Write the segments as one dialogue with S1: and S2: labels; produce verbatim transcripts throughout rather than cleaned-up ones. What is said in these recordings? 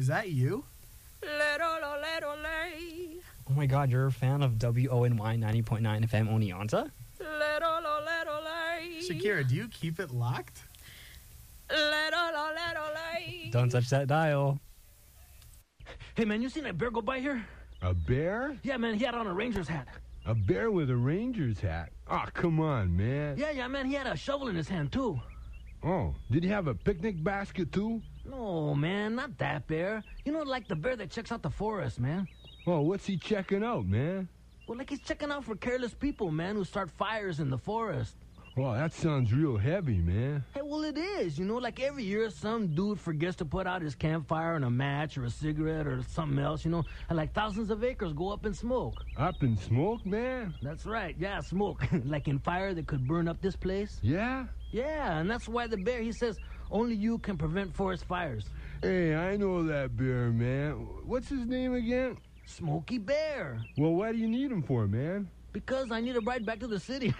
S1: that you?
S2: Oh my God, you're a fan of W O N Y ninety point nine F M Oneonta?
S1: Shakira, do you keep it locked?
S2: Don't touch that dial.
S3: Hey, man, you seen that bear go by here?
S4: A bear?
S3: Yeah, man, he had on a Ranger's hat.
S4: A bear with a Ranger's hat? Oh, come on, man.
S3: Yeah, yeah, man, he had a shovel in his hand, too.
S4: Oh, did he have a picnic basket, too?
S3: No, man, not that bear. You know, like the bear that checks out the forest, man.
S4: Oh, what's he checking out, man?
S3: Well, like he's checking out for careless people, man, who start fires in the forest.
S4: Oh, that sounds real heavy, man.
S3: Hey, well, it is. You know, like every year some dude forgets to put out his campfire and a match or a cigarette or something else, you know, and like thousands of acres go up in smoke.
S4: Up in smoke, man?
S3: That's right. Yeah, smoke. Like in fire that could burn up this place.
S4: Yeah?
S3: Yeah, and that's why the bear, he says, only you can prevent forest fires.
S4: Hey, I know that bear, man. What's his name again?
S3: Smokey Bear.
S4: Well, what do you need him for, man?
S3: Because I need a ride back to the city.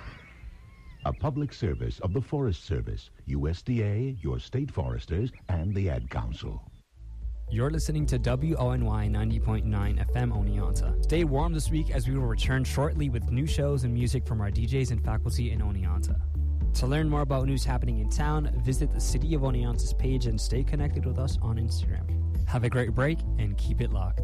S5: A public service of the Forest Service, U S D A, your state foresters, and the Ad Council.
S2: You're listening to W O N Y ninety point nine F M Oneonta. Stay warm this week as we will return shortly with new shows and music from our D Js and faculty in Oneonta. To learn more about news happening in town, visit the City of Oneonta's page and stay connected with us on Instagram. Have a great break and keep it locked.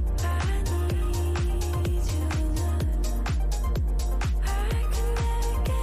S6: I can never get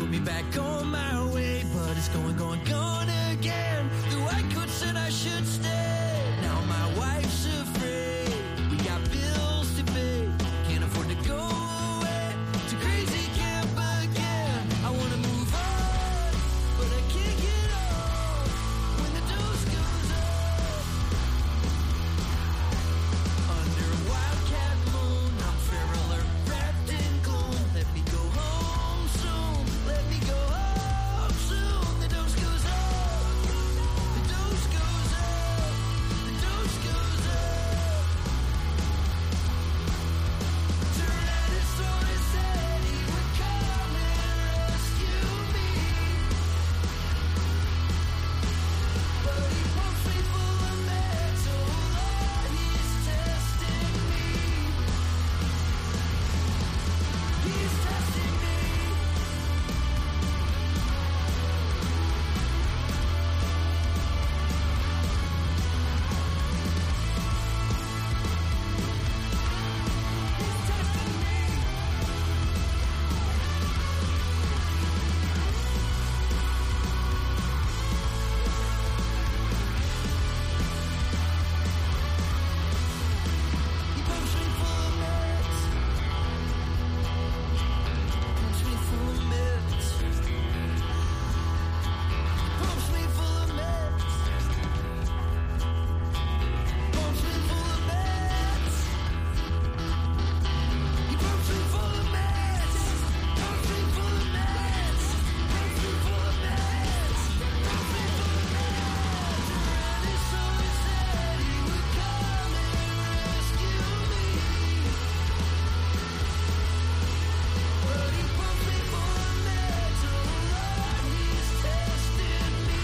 S6: put me back on my way, but it's going, going, going again. The white coat said I should stay. Now my wife's afraid. We got bills to pay. Can't afford to go away to crazy camp again. I wanna move on, but I can't get off when the dose goes up. Under a wildcat moon, I'm feral or wrapped in gloom. Let me go home soon. Let me go home soon. The dose goes up. The dose goes up. The dose goes up. Tyrannosaurus said he would come and rescue me, but he pumps me full of metal. Lord, he's testing me. He's testing me. He's testing me. He pumps me full of meds. Pumps me full of meds. Pumps me full of meds. Pumps me full of meds. He pumps me full of meds. Pumps me full of meds. Pumps me full of meds. Pumps me full of meds. Tyrannosaurus said he would come and rescue me, but he pumps me full of meds. Oh Lord, he's testing me.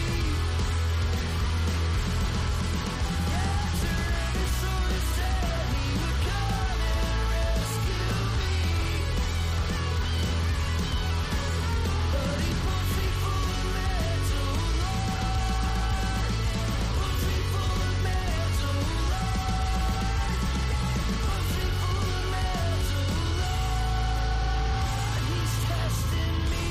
S6: Yeah, Tyrannosaurus said he would come and rescue me, but he pumps me full of meds. Oh Lord, pumps me full of meds. Oh Lord, pumps me full of meds. Oh Lord, he's testing me.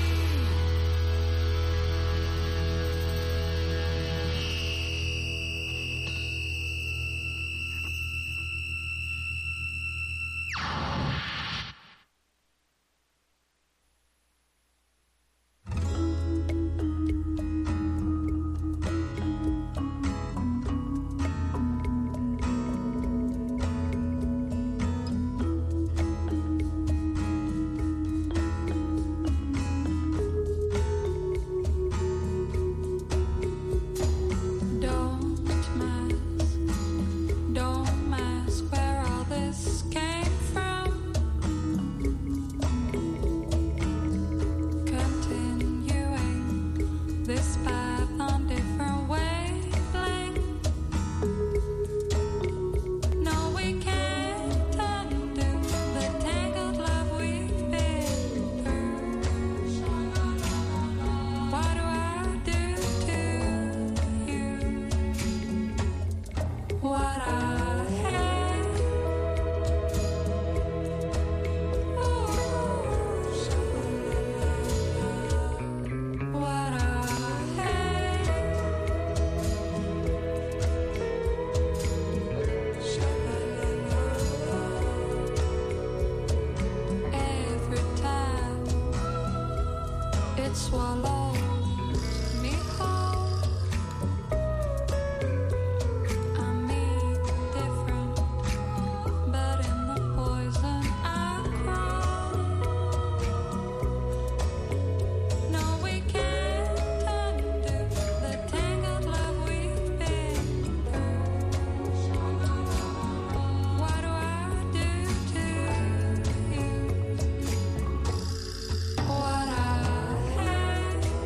S6: Don't mask, don't mask where all this came from. Continuing this path on different wavelengths. No, we can't undo the tangled love we've been through. What do I do to you? What I hate. What I hate. Every time it swallows me whole, I mean different, but in the poison I grow. No, we can't undo the tangled love we've been through. What do I do to you? What I hate.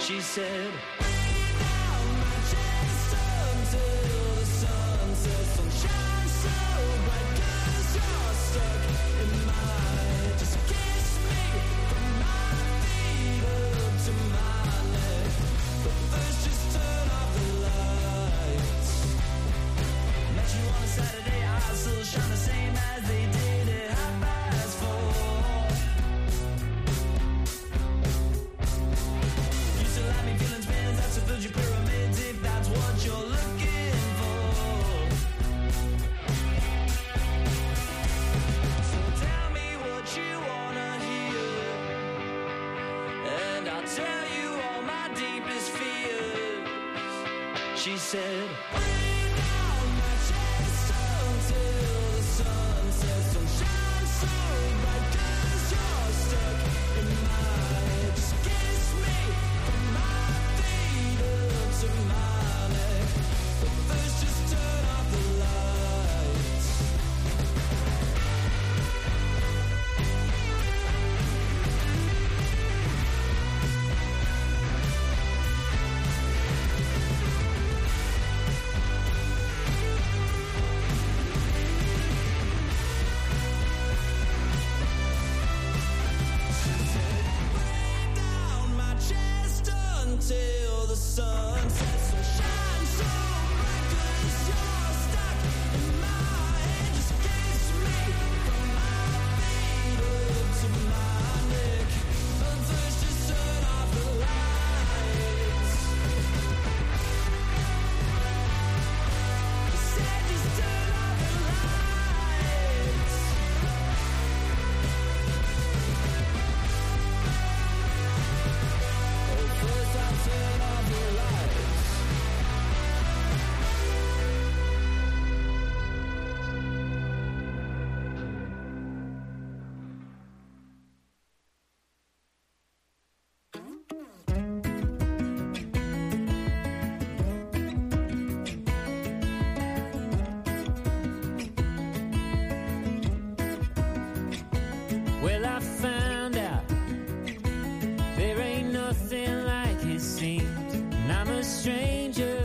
S6: She said, rain down my chest until the sun sets. Don't shine so bright 'cause you're stuck in my head. Just kiss me from my feet up to my neck. But first just turn off the lights. Met you on a Saturday, eyes still shine the same as they did at half past four. Used to let me feeling spins, that's a Fuji pyramids if that's what you're looking for. So tell me what you wanna hear, and I'll tell you all my deepest fears. She said, rain down my chest until the sun sets. Don't shine so bright 'cause you're stuck in my head. Just kiss me from my feet up to my neck. But first just turn off the lights. Rain down my chest until the sun sets. So shine so bright 'cause you're stuck in my head. Just kiss me from my feet up to my neck. But first just turn off the lights. I said just turn off the lights. Oh, first I'll turn off the lights. Well, I found out there ain't nothing like it seems. And I'm a stranger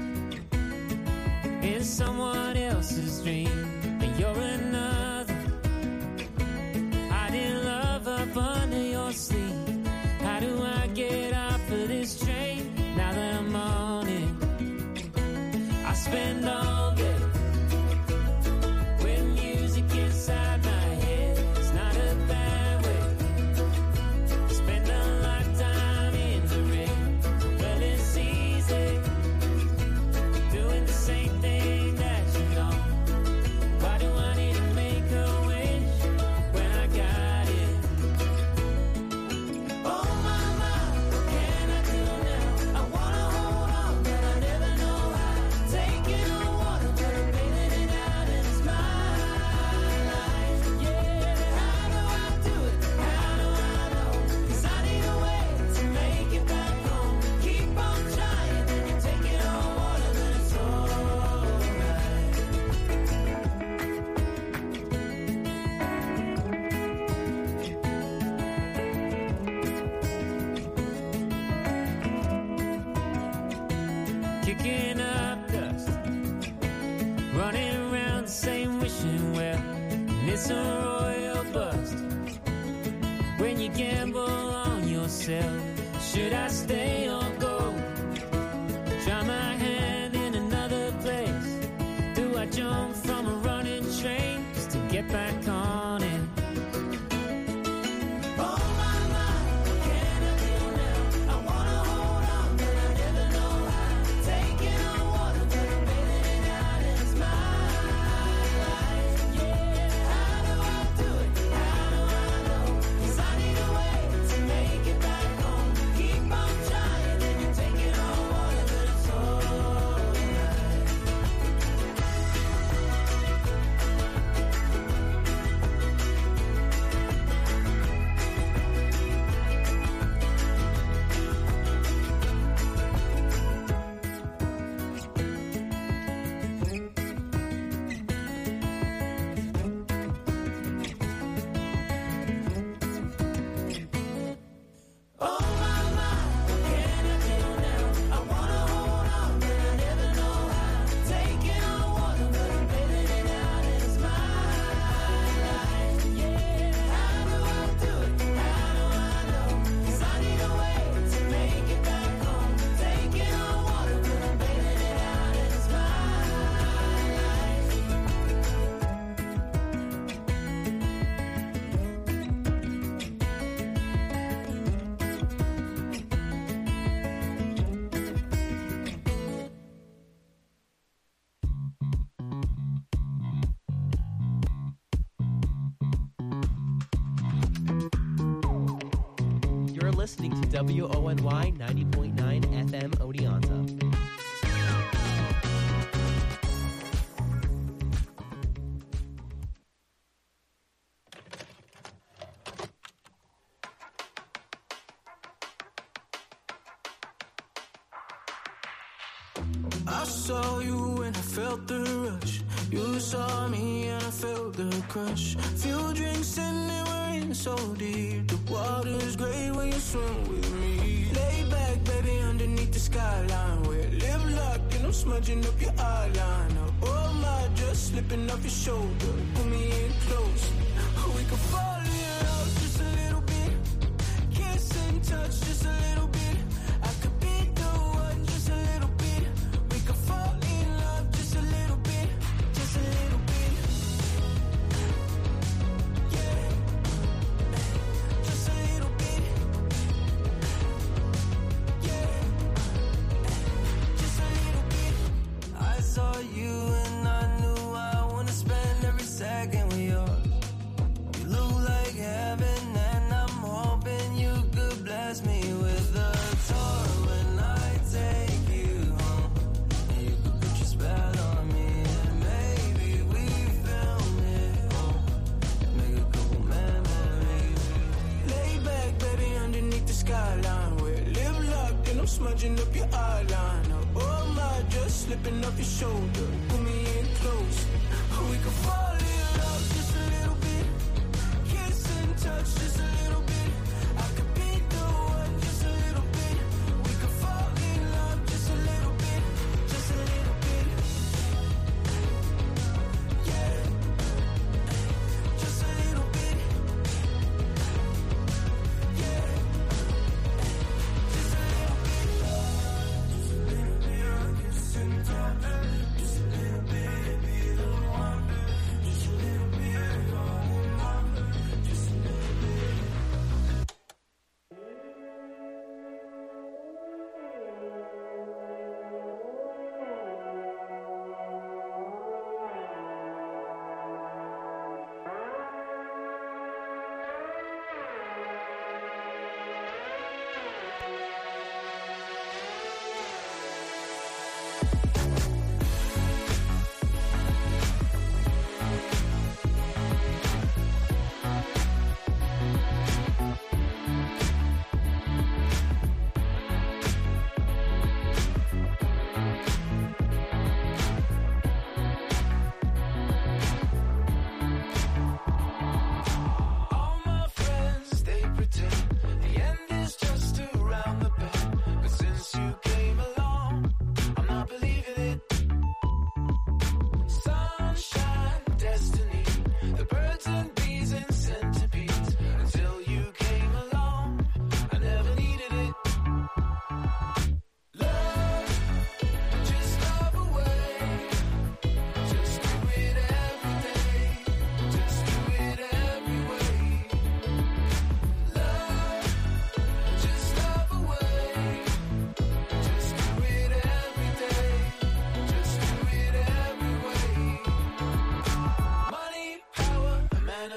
S6: in someone else's dream. And you're another hiding love up under your sleeve. How do I get off of this train now that I'm on it? I spend all day with music inside my head. It's not a bad way. Spend a lifetime in the rain. Well, it's easy doing the same thing that you know. Why do I need to make a wish when I got it? Oh my, my, what can I do now? I wanna hold on, but I never know how. Taking on water, but I'm bailing it out, and it's my life. Yeah, how do I do it? How do I know? 'Cause I need a way to make it back home. Keep on trying, then you take it on water, then it's alright. Kicking up dust, running around the same wishing well. And it's a royal bust when you gamble on yourself. Should I stay or go? Try my hand in another place. Do I jump from a running train just to get back on it? Oh my, my, what can I do now? I wanna hold on, but I never know how. Taking on water, but I'm bailing it out, and it's my life. Yeah, how do I do it? How do I know? 'Cause I need a way to make it back home. Keep on trying,
S7: listening to W O N Y ninety point nine F M Oneonta.
S6: I saw you and I felt the rush. You saw me and I felt the crush. Few drinks and then we're in so deep. The water's great when you swim with me. Lay back, baby, underneath the skyline. We're lip locked and I'm smudging up your eyeliner. Oh my, just slipping off your shoulder. Pull me in close. We could fall in love just a little bit. Kiss and touch just a little bit. I could be the one just a little bit. We could fall in love just a little bit. Just a little bit. Yeah. Just a little bit. Yeah. Just a little bit. I saw you and I knew I wanna spend every second with you. You look like heaven and I'm hoping you could bless me with a tour when I take you home. And you could put your spell on me and maybe we film it home. Make a couple memories. Lay back, baby, underneath the skyline. We're lip locked and I'm smudging up your eyeliner. Oh my, just slipping off your shoulder. Pull me in close. We could fall in love just a little bit. Kiss and touch just a little bit. I could be the one just a little bit. We could fall in love just a little bit. Just a little bit. Yeah. Just a little bit. Yeah. Just a little bit. Just a little bit. Kiss and touch. Just a little bit. Be the one. Just a little bit. Fall in love. Just a little bit. All my friends, they pretend the end is just around the bend. But since you came along, I'm not believing it. Sunshine, destiny, the birds and bees and centipedes. Until you came along, I never needed it. Love, just love away. Just do it every day. Just do it every way. Love, just love away. Just do it every day. Just do it every way. Money, power, a man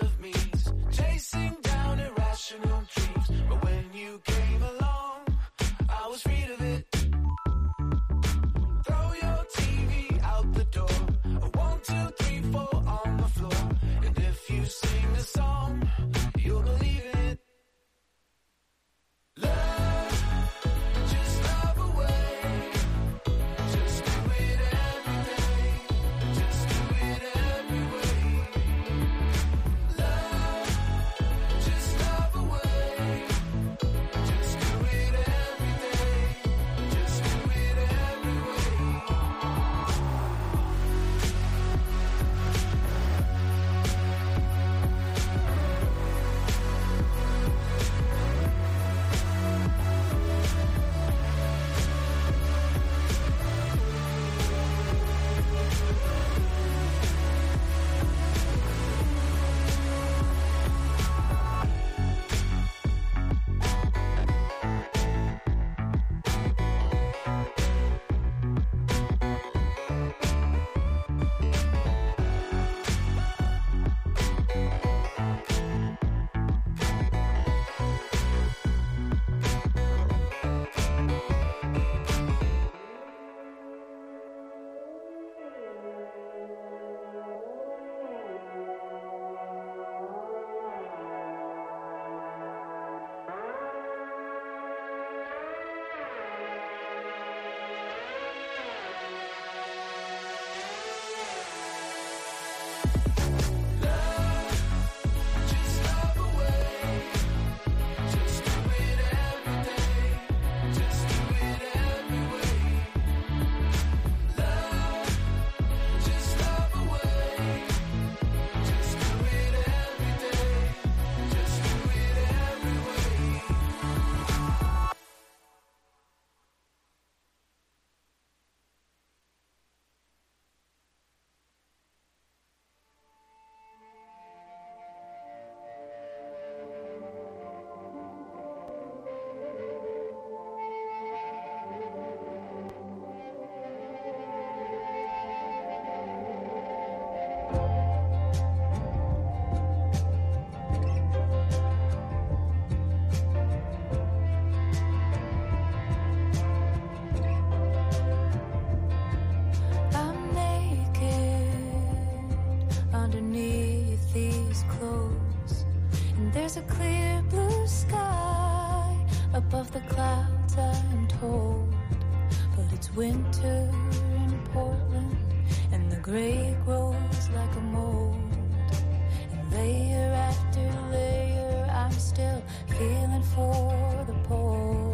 S8: There's a clear blue sky above the clouds, I'm told. But it's winter in Portland, and the gray grows like a mold. And layer after layer, I'm still feeling for the poles.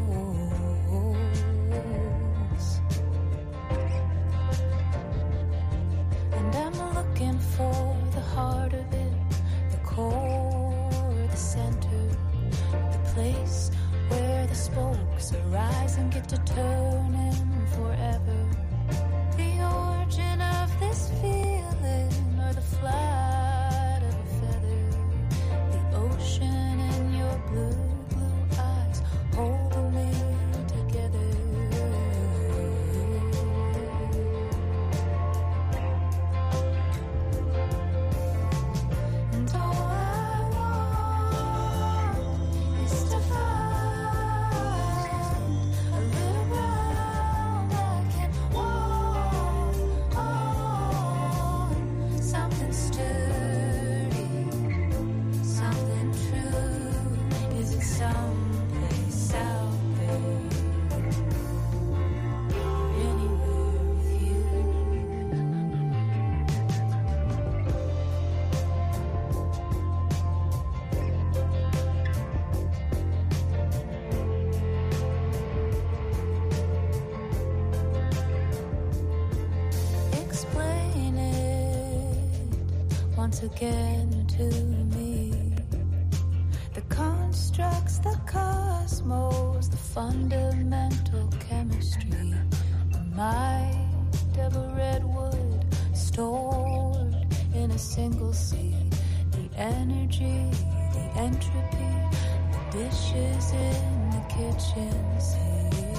S8: And I'm looking for the heart of it, the core, the center, the place where the spokes arise and get to turning forever. The origin of this feeling, or the flight of a feather, the ocean in your blue, blue eyes holding me together. And all I want is to find a little ground I can walk on, something sturdy, something true. Is it someplace out there, anywhere with you? Explain it once again to me. The constructs, the cosmos, the fundamental chemistry, the might of a redwood stored in a single seed, the energy, the entropy, the dishes in the kitchen sink.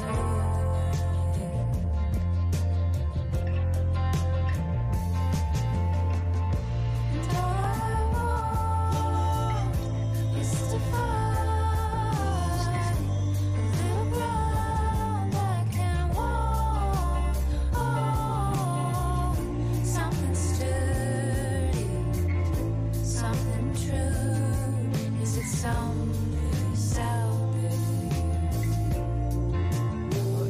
S8: And all I want is to find a little ground I can walk on, something sturdy, something true. Is it someplace out there, or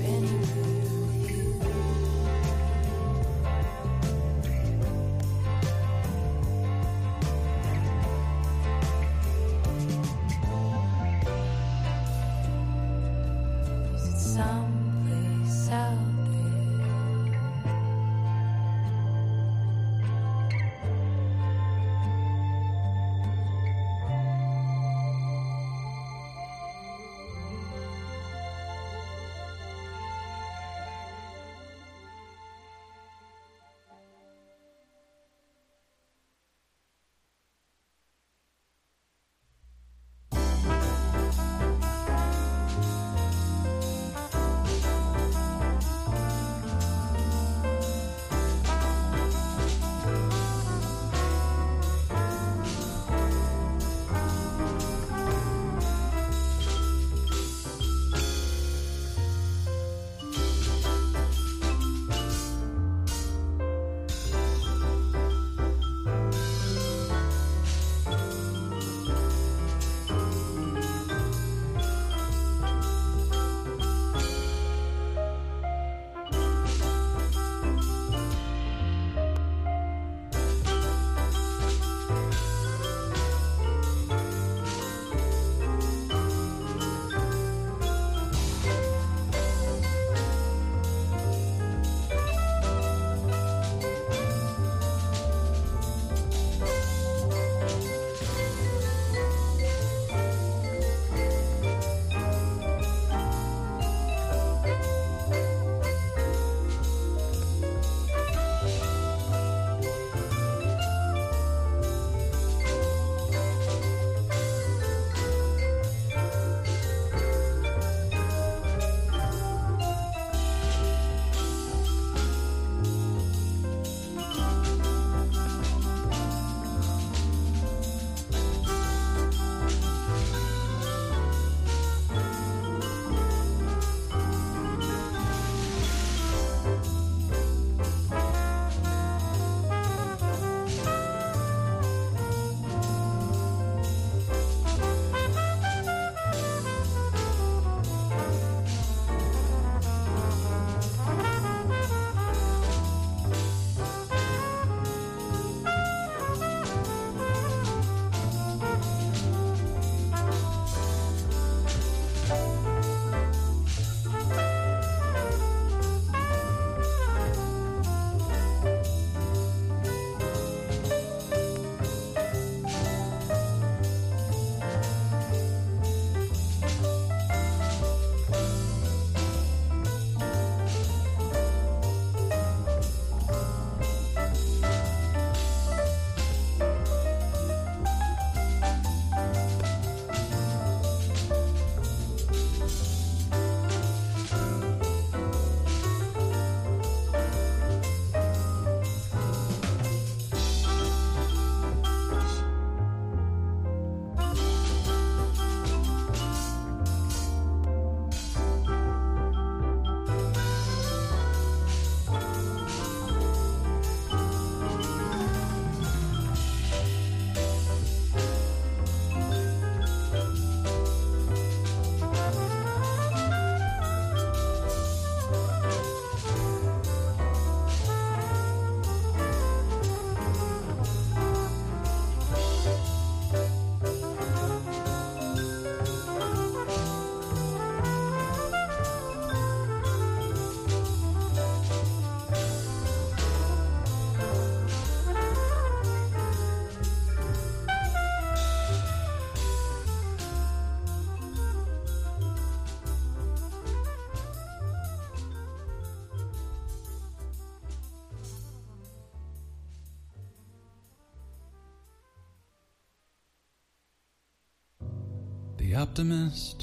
S9: the optimist.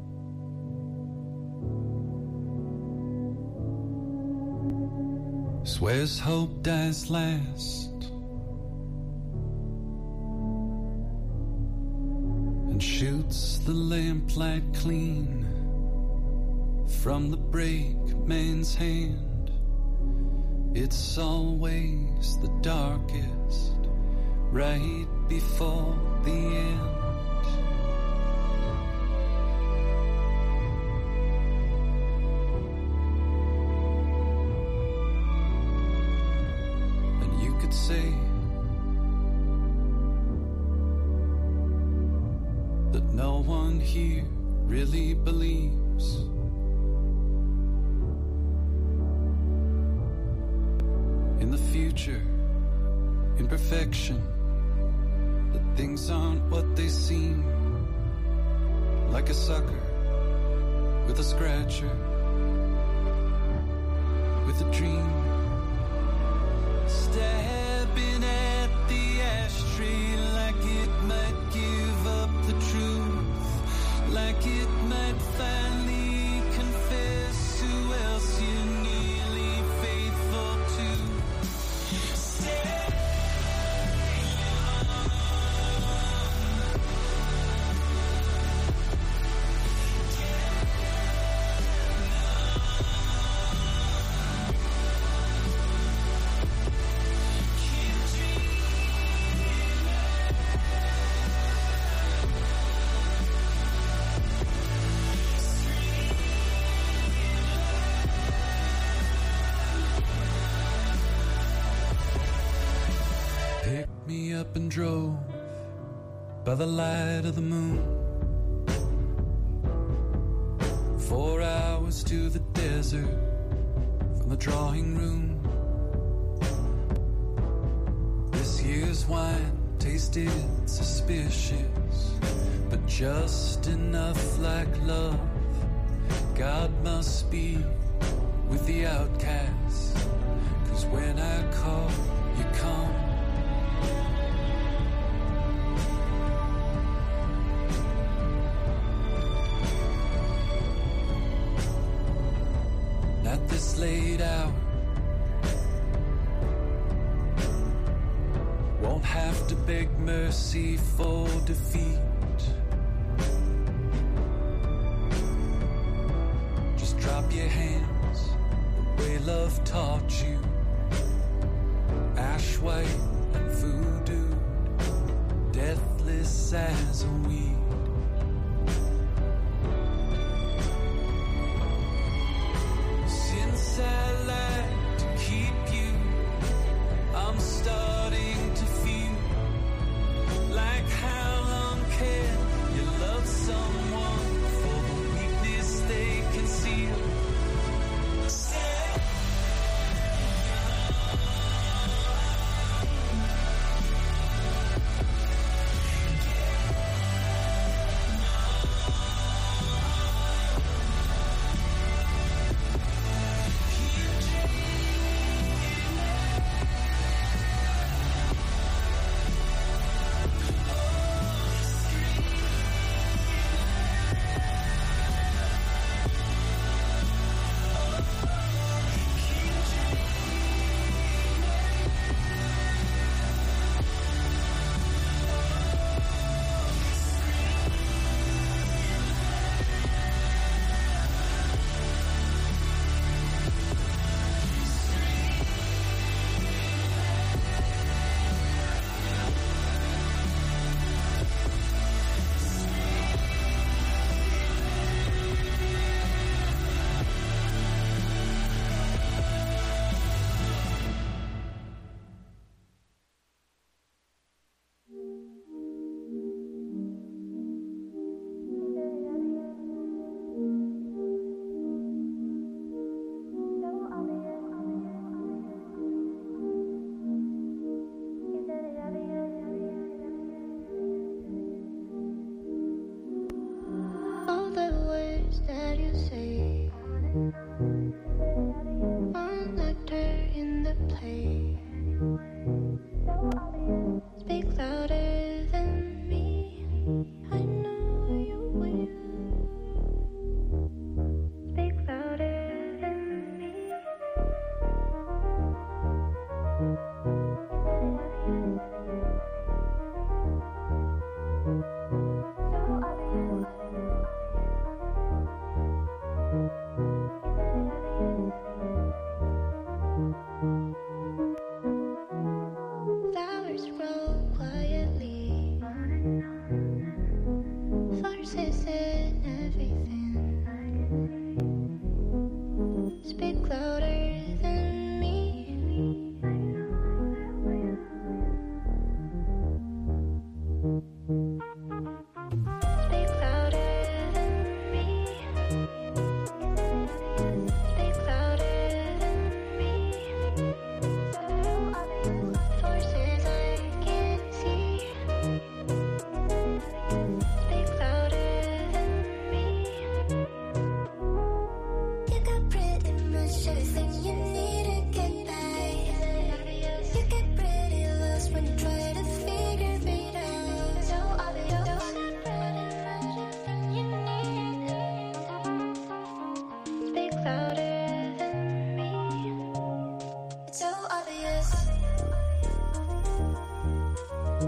S9: Swears hope dies last, and shoots the lamplight clean from the brakeman's hand. It's always the darkest right before the end. And you could say that no one here really believes in the future, in perfection, that things aren't what they seem. Like a sucker with a scratcher, with a dream, stabbing at the ashtray like it might give up the truth, like it might finally confess who else you're nearly faithful to. Stay. Up and drove by the light of the moon, four hours to the desert from the drawing room. This year's wine tasted suspicious, but just enough like love. God must be with the outcasts, 'cause when I call, you come. At this late hour, won't have to beg mercy for defeat. Just drop your hands the way love taught you. Ash white and voodoo, deathless as a weed. I like to keep you, I'm starting to feel like how long can you love someone for the weakness they conceal? Stay.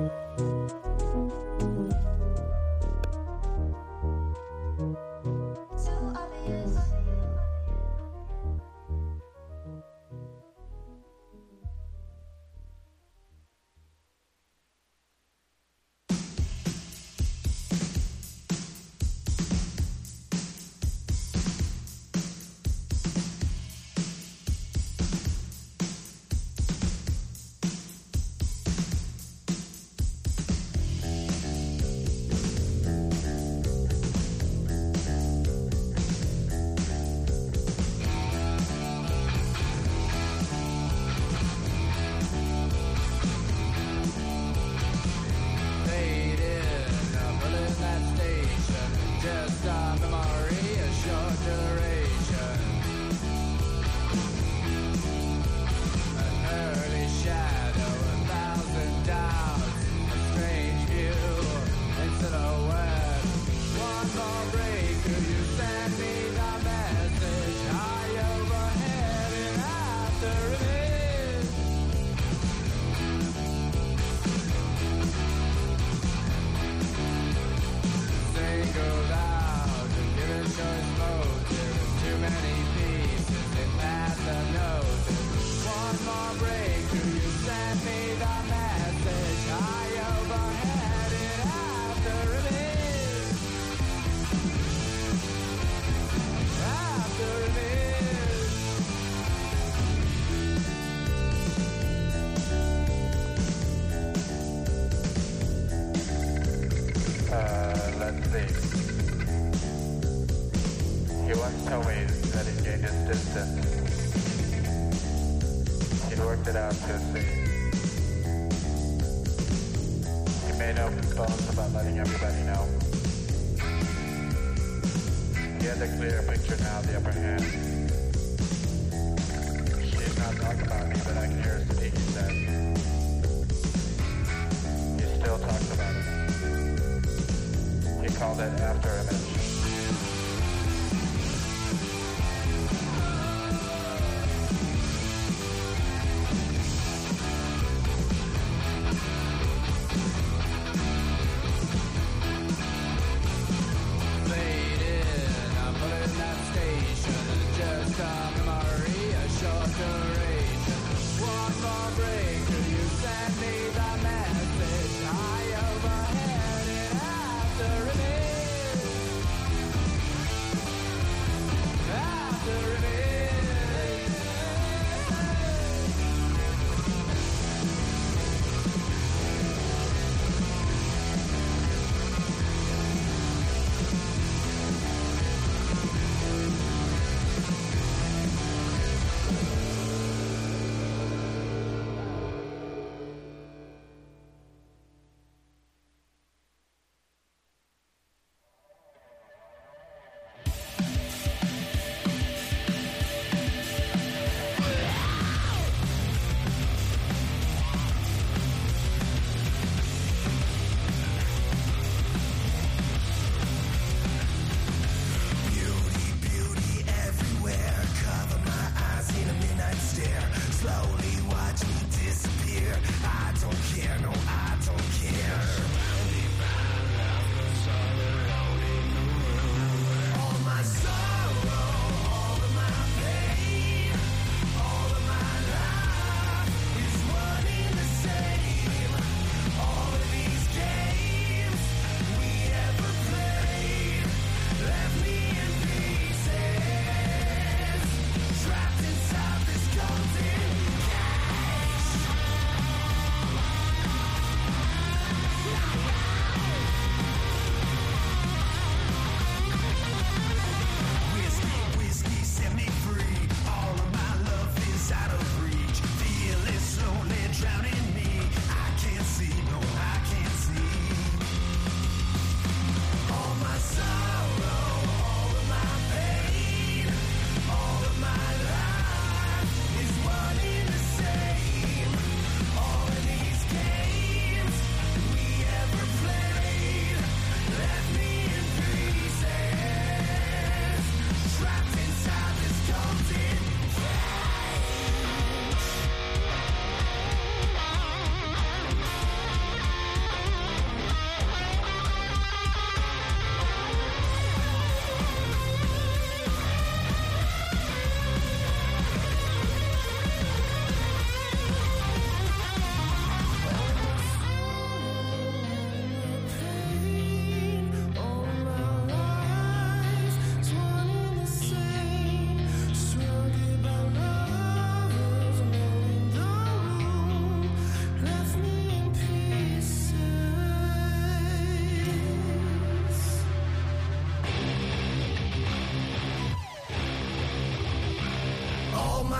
S10: Message high overhead and after it is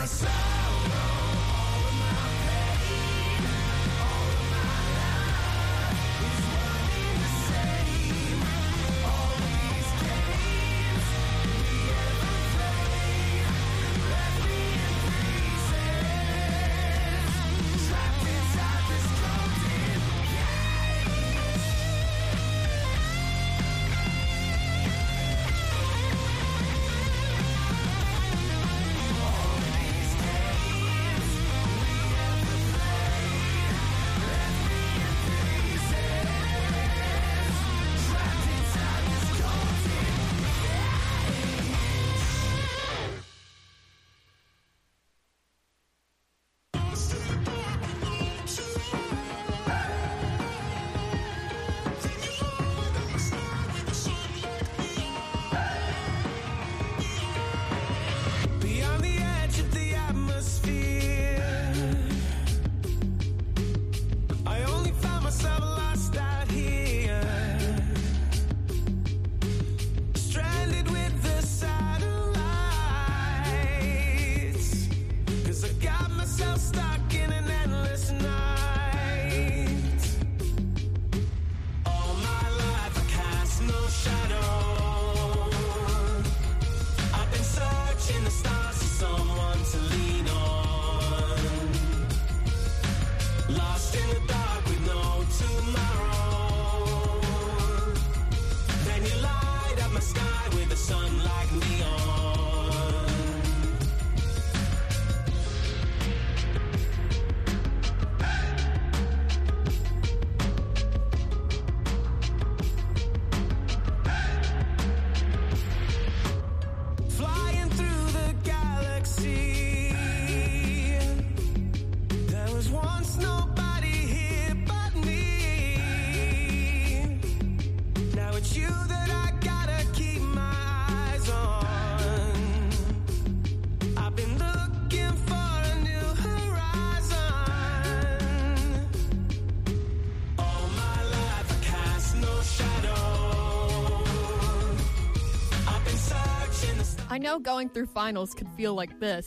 S10: I know going through finals could feel like this.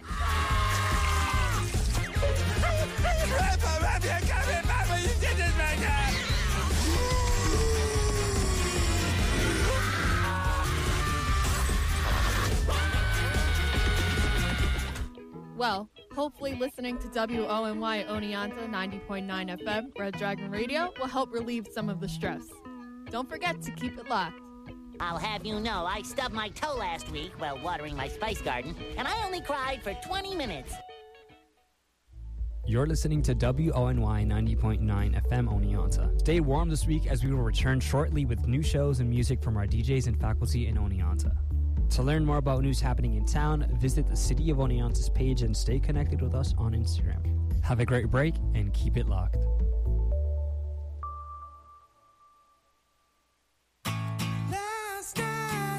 S10: Well, hopefully listening to W O N Y Oneonta ninety point nine F M, Red Dragon Radio, will help relieve some of the stress. Don't forget to keep it locked.
S11: I'll have you know, I stubbed my toe last week while watering my spice garden, and I only cried for twenty minutes.
S2: You're listening to W O N Y ninety point nine F M Oneonta. Stay warm this week as we will return shortly with new shows and music from our D Js and faculty in Oneonta. To learn more about news happening in town, visit the City of Oneonta's page and stay connected with us on Instagram. Have a great break and keep it locked.